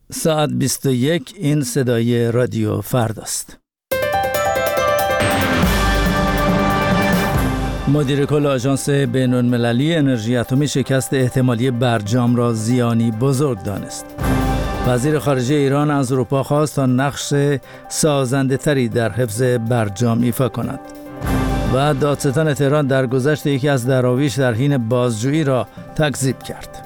ساعت 21 این صدای رادیو فرداست. مدیر کل آژانس بین‌المللی انرژی اتمی شکست احتمالی برجام را زیانی بزرگ دانست. وزیر خارجه ایران از اروپا خواست تا نقش سازنده تری در حفظ برجام ایفا کند. و دادستان تهران در گذشت یکی از دراویش در حین بازجویی را تکذیب کرد.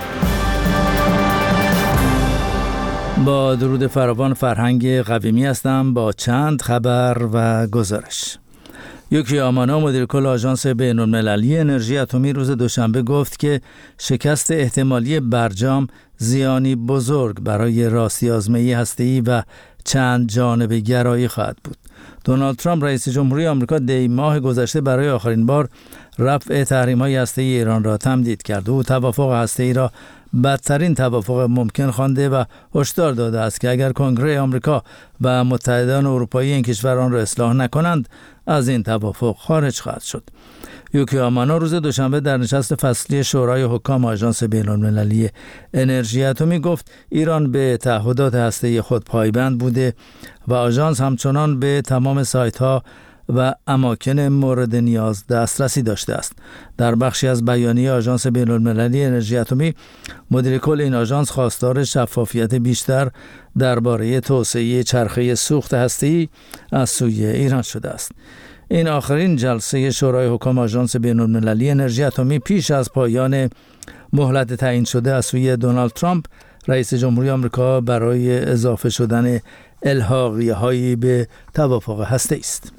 با درود فراوان، فرهنگ قویمی هستم با چند خبر و گزارش. یوکی آمانا مدیر کل آژانس بین‌المللی انرژی اتمی روز دوشنبه گفت که شکست احتمالی برجام زیانی بزرگ برای راستی آزمایی هسته‌ای و چند جانبه گرایی خواهد بود. دونالد ترامپ رئیس جمهوری آمریکا دی ماه گذشته برای آخرین بار رفع تحریم‌های هسته‌ای ایران را تمدید کرد. او توافق هسته‌ای را بدترین توافق ممکن خوانده و هشدار داده است که اگر کنگره آمریکا و متحدان اروپایی این کشور آن را اصلاح نکنند از این توافق خارج خواهد شد. یوکی آمانا روز دوشنبه در نشست فصلی شورای حکام آژانس بین‌المللی انرژی اتمی گفت ایران به تعهدات هسته‌ای خود پایبند بوده و آژانس همچنان به تمام سایت‌ها و اماکن مورد نیاز دسترسی داشته است. در بخشی از بیانیه آژانس بین‌المللی انرژی اتمی، مدیر کل این آژانس خواستار شفافیت بیشتر درباره توسعه چرخه سوخت هسته‌ای از سوی ایران شده است. این آخرین جلسه شورای حکام آژانس بین‌المللی انرژی اتمی پیش از پایان مهلت تعیین شده از سوی دونالد ترامپ رئیس جمهوری آمریکا برای اضافه شدن الحاقیه‌هایی به توافق هسته‌ای است.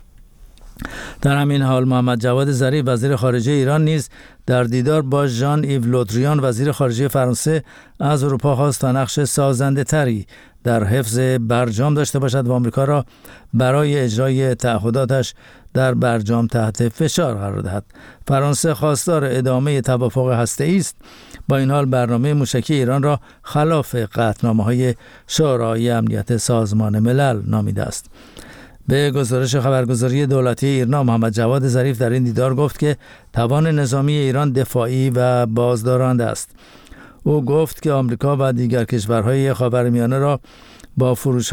در همین حال محمد جواد ظریف وزیر خارجه ایران نیز در دیدار با ژان ایو لودریان وزیر خارجه فرانسه از اروپا خواست تا نقش سازنده تری در حفظ برجام داشته باشد و آمریکا را برای اجرای تعهداتش در برجام تحت فشار قرار دهد. فرانسه خواستار ادامه توافق هسته‌ای است. با این حال برنامه موشکی ایران را خلاف قطعنامه‌های شورای امنیت سازمان ملل نامیده است. به گزارش خبرگزاری دولتی ایرنا، محمد جواد ظریف در این دیدار گفت که توان نظامی ایران دفاعی و بازدارنده است. او گفت که آمریکا و دیگر کشورهای خاورمیانه را با فروش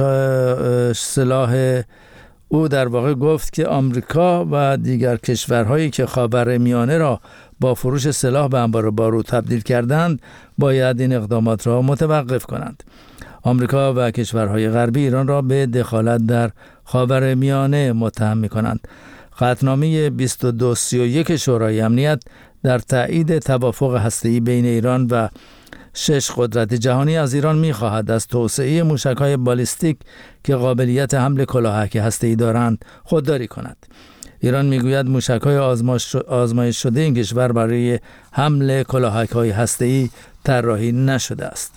سلاح آمریکا و دیگر کشورهایی که خاورمیانه را با فروش سلاح به انبار بارود تبدیل کردند باید این اقدامات را متوقف کنند. آمریکا و کشورهای غربی ایران را به دخالت در خاورمیانه متهم می‌کنند. قطعنامه 2231 شورای امنیت در تایید توافق هسته‌ای بین ایران و 6 قدرت جهانی از ایران می‌خواهد از توسعه موشک‌های بالیستیک که قابلیت حمل کلاهک هسته‌ای دارند خودداری کند. ایران می‌گوید موشک‌های آزمایش شده این کشور برای حمل کلاهک‌های هسته‌ای طراحی نشده است.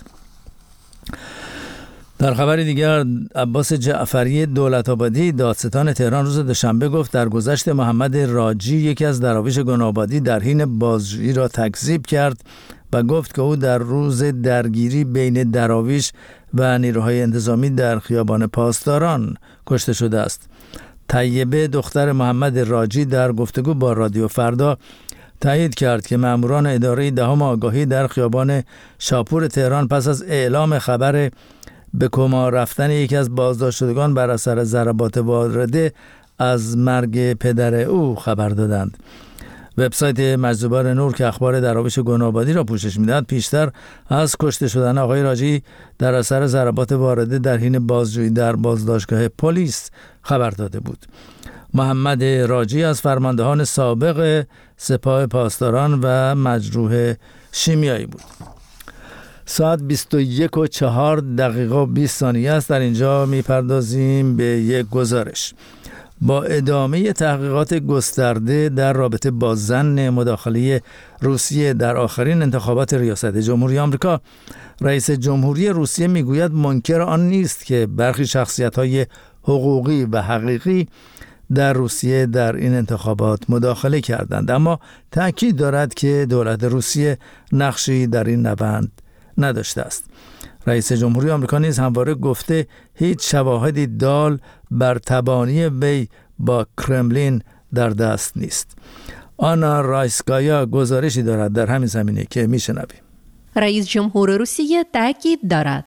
در خبر دیگر، عباس جعفری دولت‌آبادی دادستان تهران روز دوشنبه گفت در گذشت محمد راجی یکی از دراویش گناه‌آبادی در حین بازجویی را تکذیب کرد و گفت که او در روز درگیری بین دراویش و نیروهای انتظامی در خیابان پاسداران کشته شده است. طیبه دختر محمد راجی در گفتگو با رادیو فردا تایید کرد که ماموران اداره دهم آگاهی در خیابان شاپور تهران پس از اعلام خبر به کما رفتن یکی از بازداشت شدگان بر اثر ضربات وارده از مرگ پدر او خبر دادند. وبسایت مجذوبان نور که اخبار دراویش گناه‌آبادی را پوشش می‌دهد پیشتر از کشته شدن آقای راجی در اثر ضربات وارده در حین بازجویی در بازداشتگاه پلیس خبر داده بود. محمد راجی از فرماندهان سابق سپاه پاسداران و مجروح شیمیایی بود. ساعت 21:04 است. در اینجا میپردازیم به یک گزارش. با ادامه تحقیقات گسترده در رابطه با ظن مداخله روسیه در آخرین انتخابات ریاست جمهوری آمریکا، رئیس جمهوری روسیه میگوید منکر آن نیست که برخی شخصیت‌های حقوقی و حقیقی در روسیه در این انتخابات مداخله کردند، اما تأکید دارد که دولت روسیه نقشی در این نبرد نداشته است. رئیس جمهوری آمریکا نیز همواره گفته هیچ شواهدی دال بر تبانی وی با کرملین در دست نیست. آنا رایسکایا گزارشی دارد در همین زمینه که میشنویم. رئیس جمهور روسیه تاکید دارد